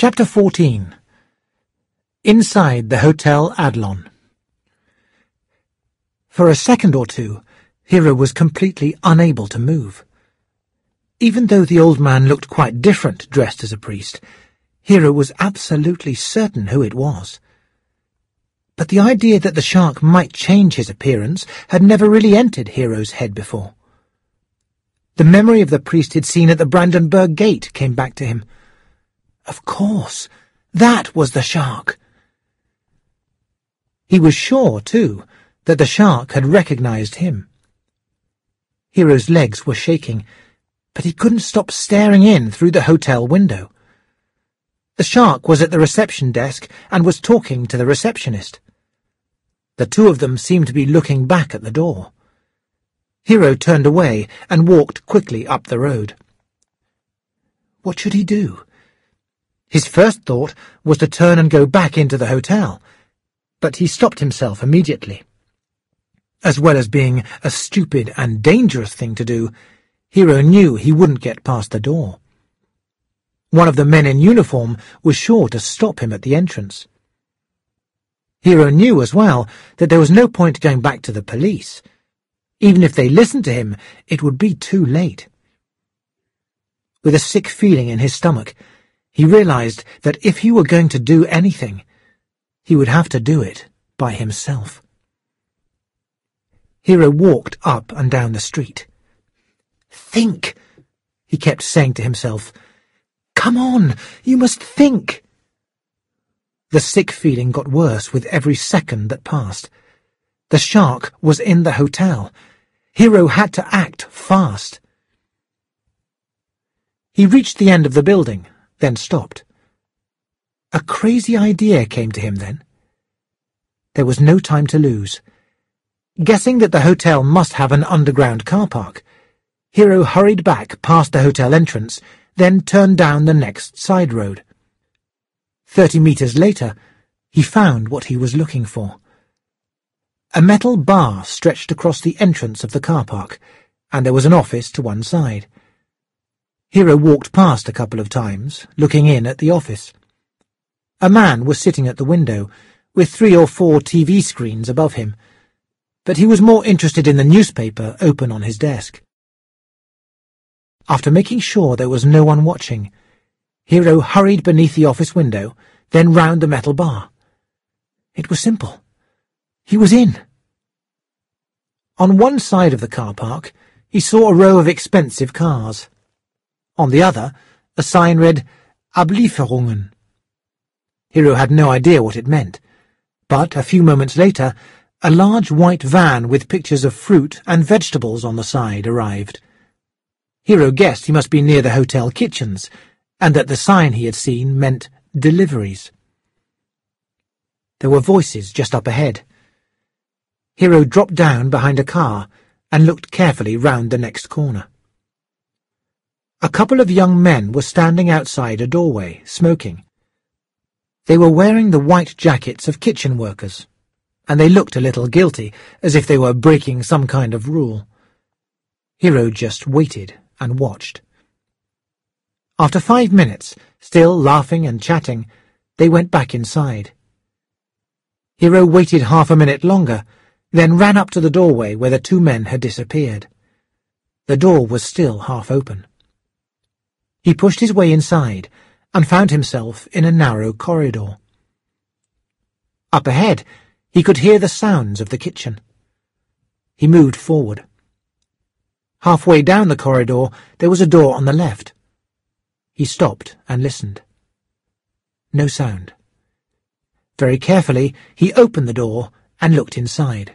Chapter 14. Inside the Hotel Adlon. For a second or two, Hero was completely unable to move. Even though the old man looked quite different dressed as a priest, Hero was absolutely certain who it was. But the idea that the shark might change his appearance had never really entered Hero's head before. The memory of the priest he'd seen at the Brandenburg Gate came back to him. Of course, that was the shark. He was sure, too, that the shark had recognized him. Hero's legs were shaking, but he couldn't stop staring in through the hotel window. The shark was at the reception desk and was talking to the receptionist. The two of them seemed to be looking back at the door. Hero turned away and walked quickly up the road. What should he do? His first thought was to turn and go back into the hotel, but he stopped himself immediately. As well as being a stupid and dangerous thing to do, Hero knew he wouldn't get past the door. One of the men in uniform was sure to stop him at the entrance. Hero knew as well that there was no point going back to the police. Even if they listened to him, it would be too late. With a sick feeling in his stomach, he realized that if he were going to do anything, he would have to do it by himself. Hero walked up and down the street. "Think," he kept saying to himself. "Come on, you must think." The sick feeling got worse with every second that passed. The shark was in the hotel. Hero had to act fast. He reached the end of the building, then stopped. A crazy idea came to him then. There was no time to lose. Guessing that the hotel must have an underground car park, Hero hurried back past the hotel entrance, then turned down the next side road. 30 meters later, he found what he was looking for. A metal bar stretched across the entrance of the car park, and there was an office to one side. Hero walked past a couple of times, looking in at the office. A man was sitting at the window, with 3 or 4 TV screens above him, but he was more interested in the newspaper open on his desk. After making sure there was no one watching, Hero hurried beneath the office window, then round the metal bar. It was simple. He was in. On one side of the car park, he saw a row of expensive cars. On the other, a sign read, "Ablieferungen." Hero had no idea what it meant, but a few moments later, a large white van with pictures of fruit and vegetables on the side arrived. Hero guessed he must be near the hotel kitchens, and that the sign he had seen meant deliveries. There were voices just up ahead. Hero dropped down behind a car and looked carefully round the next corner. A couple of young men were standing outside a doorway, smoking. They were wearing the white jackets of kitchen workers, and they looked a little guilty, as if they were breaking some kind of rule. Hero just waited and watched. After 5 minutes, still laughing and chatting, they went back inside. Hero waited half a minute longer, then ran up to the doorway where the 2 men had disappeared. The door was still half open. He pushed his way inside and found himself in a narrow corridor. Up ahead, he could hear the sounds of the kitchen. He moved forward. Halfway down the corridor, there was a door on the left. He stopped and listened. No sound. Very carefully, he opened the door and looked inside.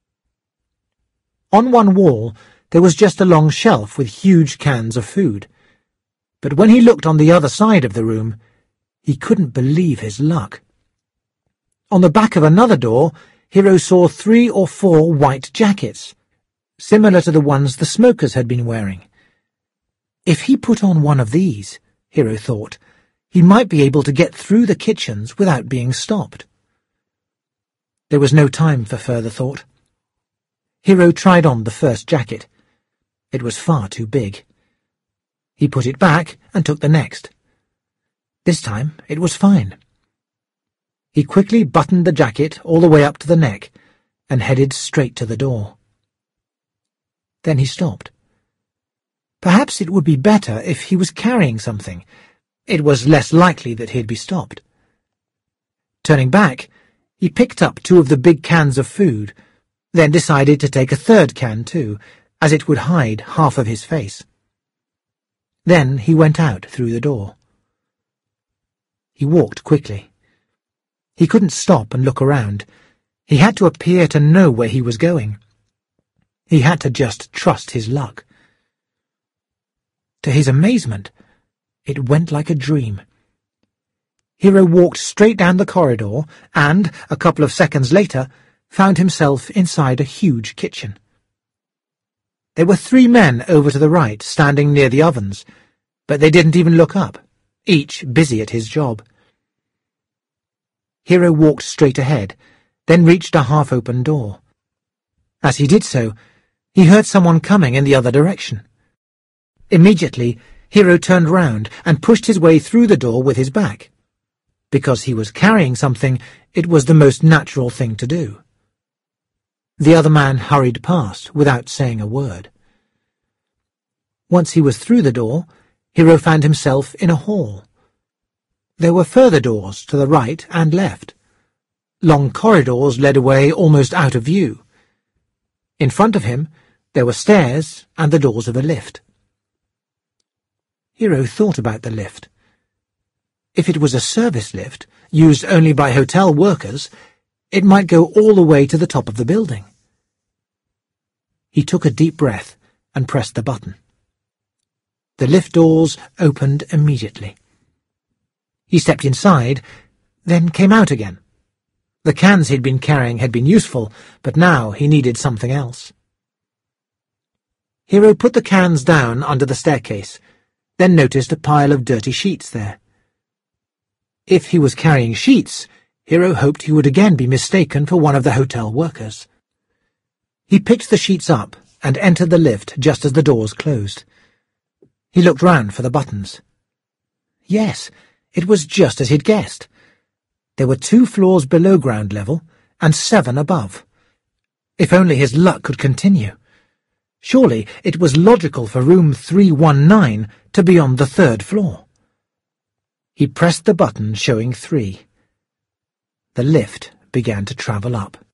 On one wall, there was just a long shelf with huge cans of food. But when he looked on the other side of the room, he couldn't believe his luck. On the back of another door, Hero saw 3 or 4 white jackets, similar to the ones the smokers had been wearing. If he put on one of these, Hero thought, he might be able to get through the kitchens without being stopped. There was no time for further thought. Hero tried on the first jacket. It was far too big. He put it back and took the next. This time it was fine. He quickly buttoned the jacket all the way up to the neck and headed straight to the door. Then he stopped. Perhaps it would be better if he was carrying something. It was less likely that he'd be stopped. Turning back, he picked up 2 of the big cans of food, then decided to take a 3rd can too, as it would hide half of his face. Then he went out through the door. He walked quickly. He couldn't stop and look around. He had to appear to know where he was going. He had to just trust his luck. To his amazement, it went like a dream. Hero walked straight down the corridor and, a couple of seconds later, found himself inside a huge kitchen. There were 3 men over to the right, standing near the ovens, but they didn't even look up, each busy at his job. Hero walked straight ahead, then reached a half-open door. As he did so, he heard someone coming in the other direction. Immediately, Hero turned round and pushed his way through the door with his back. Because he was carrying something, it was the most natural thing to do. The other man hurried past without saying a word. Once he was through the door, Hero found himself in a hall. There were further doors to the right and left. Long corridors led away almost out of view. In front of him, there were stairs and the doors of a lift. Hero thought about the lift. If it was a service lift, used only by hotel workers, it might go all the way to the top of the building. He took a deep breath and pressed the button. The lift doors opened immediately. He stepped inside, then came out again. The cans he'd been carrying had been useful, but now he needed something else. Hero put the cans down under the staircase, then noticed a pile of dirty sheets there. If he was carrying sheets, Hero hoped he would again be mistaken for one of the hotel workers. He picked the sheets up and entered the lift just as the doors closed. He looked round for the buttons. Yes, it was just as he'd guessed. There were 2 floors below ground level and 7 above. If only his luck could continue. Surely it was logical for room 319 to be on the 3rd floor. He pressed the button showing 3. The lift began to travel up.